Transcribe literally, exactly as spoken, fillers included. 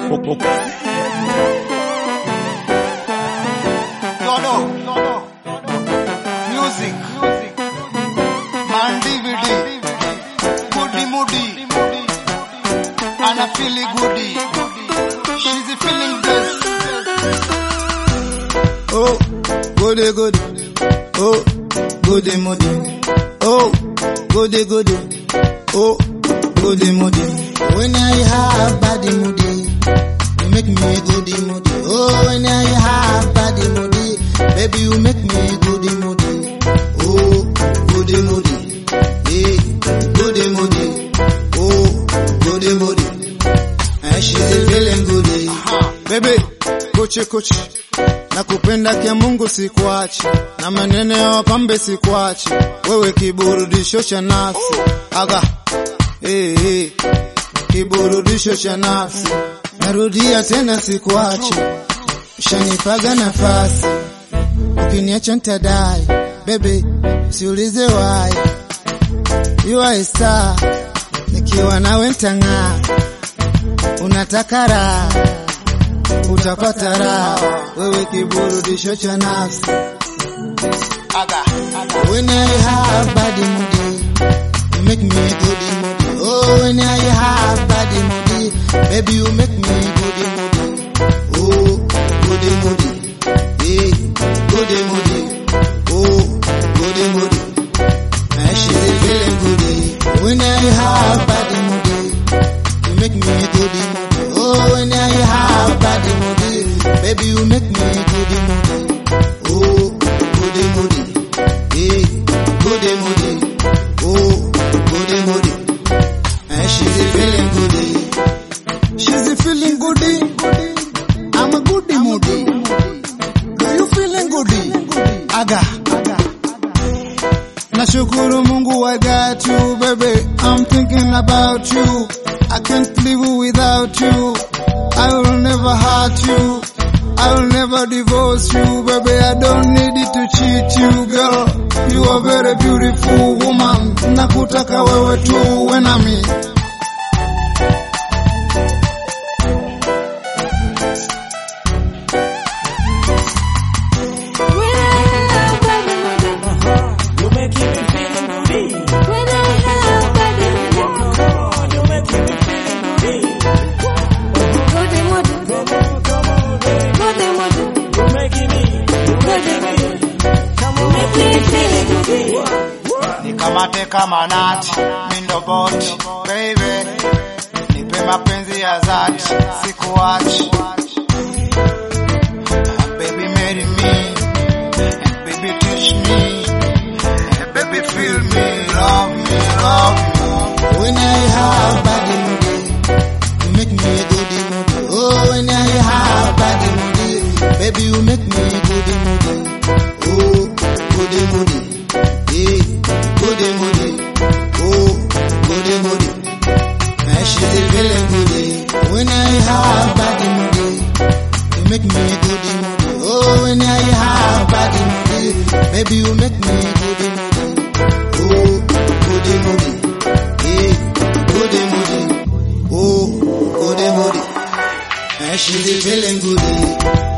Lolo, music, man D V D, goody moody, and I feel goody. She's feeling this. Oh, goody goody. Oh, goody moody. Oh, goody goody. Oh, goody moody. When I have body moody, you make me goody moody. Oh, when I have body moody, baby you make me goody moody. Oh, goody moody. Hey, goody moody. Oh, goody moody. And she's feeling goody. Baby, kochi kochi. Nakupenda kia Mungu sikuachi, na maneno ya wapambe sikuachi, wewe kiburudisho cha nafsi. Aga, eh eh, kiburudisho cha nafsi. Narudia tena sikuachi, ushanipaga nafasi, ukiniacha nitadai. Baby, siulize why, you are a star, nikiwa nawe nitang'aa. Unataka raha, utapata raha, wewe kiburudisho cha nafsi. When I have body moody, you make me goody moody. Oh, when I have body moody, baby you make me goody moody. Oh, goody moody. Hey, goody moody. Oh, goody moody. And she's feeling goody. When I have body moody, you make me goody moody. Oh, when I have body moody, baby you make me goody moody. Oh, goody moody. Hey, goody moody. Oh, goody moody. And she's feeling goody. She's feeling goody. I'm a goody moody. Do you feeling goody? Aga. Nashukuru Mungu I got you, baby. I'm thinking about you. I can't live without you. I will never hurt you. I will never divorce you, baby. I don't need it to cheat you, girl. You are very beautiful woman. Nakutaka wewe tu when I'm in. Nikamate kama nati, mindo boti, baby. Nipe mapenzi ya zati, sikuachi. Baby marry me, baby teach me, baby feel me, love me, love me. When I have body moody, you make me goody moody. Oh, when I have body moody, baby you make me goody moody. Oh, goody moody. Hey, goody moody. Oh, goody moody. And she's feeling goody. When I have body moody, you make me goody moody. Oh, when I have body moody, baby you make me goody moody. Oh, goody moody. Hey, goody moody. Oh, goody moody. And she's feeling goody.